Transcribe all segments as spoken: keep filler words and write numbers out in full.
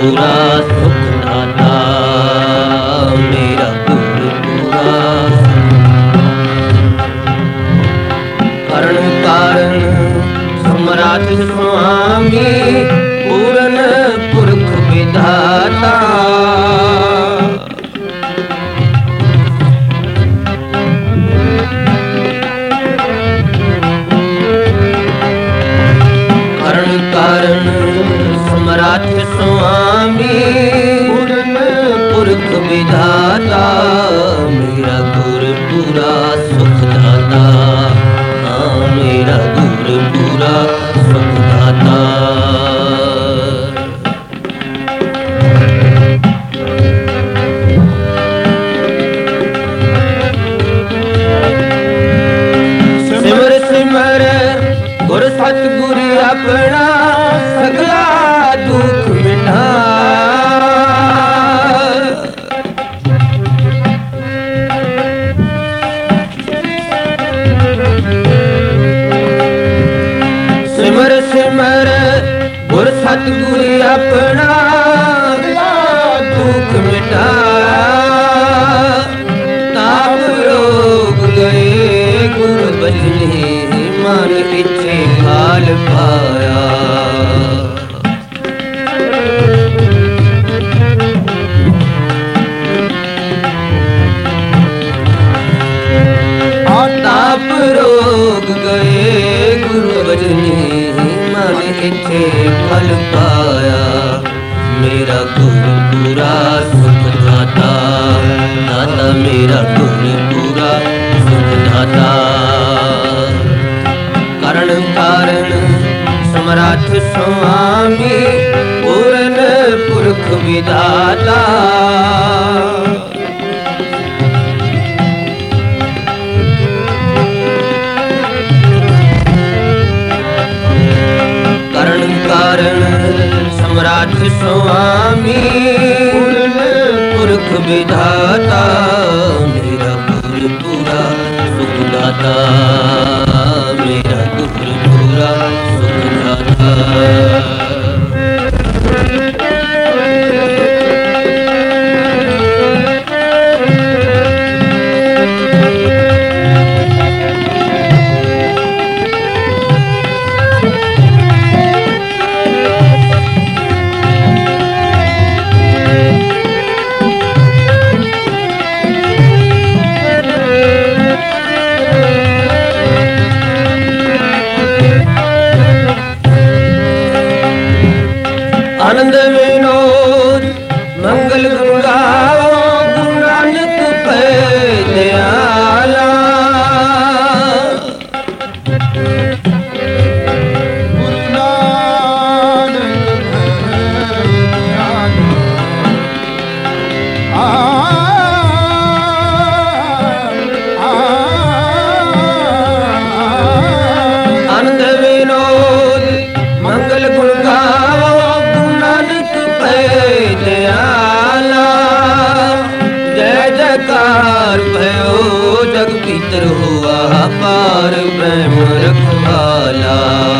पूरा सुख दाता, मेरा गुरु पूरा करण कारण सम्राट स्वामी पूरन पुरख विधाता। करण कारण सम्राट स्वामी पूरन पुरख विधाता, मेरा गुरु पूरा सुख दाता, मेरा गुरु पूरा सुख दाता। सिमर सिमर गुर सतगुरु अपना सगला दुख मिटा। सिमर सिमर गुर सतगुरु अपना दुख मिटा। ताप रोग गए गुरु बजने मन इच्छे फाल पाया। ताप रोग गए गुरु बजने मन इच्छे फल पाया। मेरा गुरु पूरा सुख दाता, दाता मेरा गुरु पूरा सुख दाता। करण कारण सम्राट स्वामी पूरन पुरख विधाता। करण कारण सम्राट स्वामी पूरन पुरख विधाता, मेरा गुरु पूरा सुख दाता, मेरा गुरु पूरा सुख दाता। आनंद विनोद मंगल गुंगाओ गुरु नानक पे दयाला। गुरु नानक पे दयाला। आ आनंद विनोद मंगल गुंगाओ दयाला। जय जयकार भयो जग भीतर हुआ पार ब्रह्म रखवाला।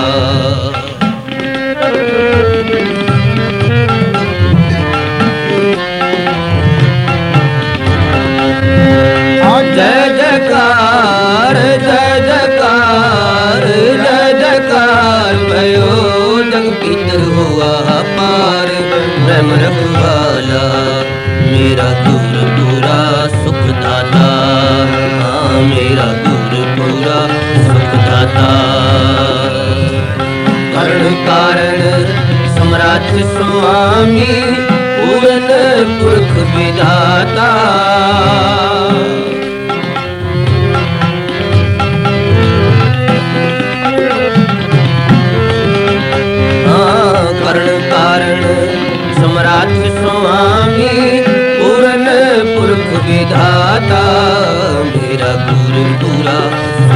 जय जयकार जय जयकार जय जयकार भयो जग भीतर हुआ पार ब्रह्म रखवाला। मेरा गुरु पूरा सुख दाता, मेरा गुरु पूरा सुख दाता। करण कारण सम्राट स्वामी पूरन पुरख विधाता। करण कारण सम्राट स्वामी पूरन पुरख विधाता, मेरा गुरु पूरा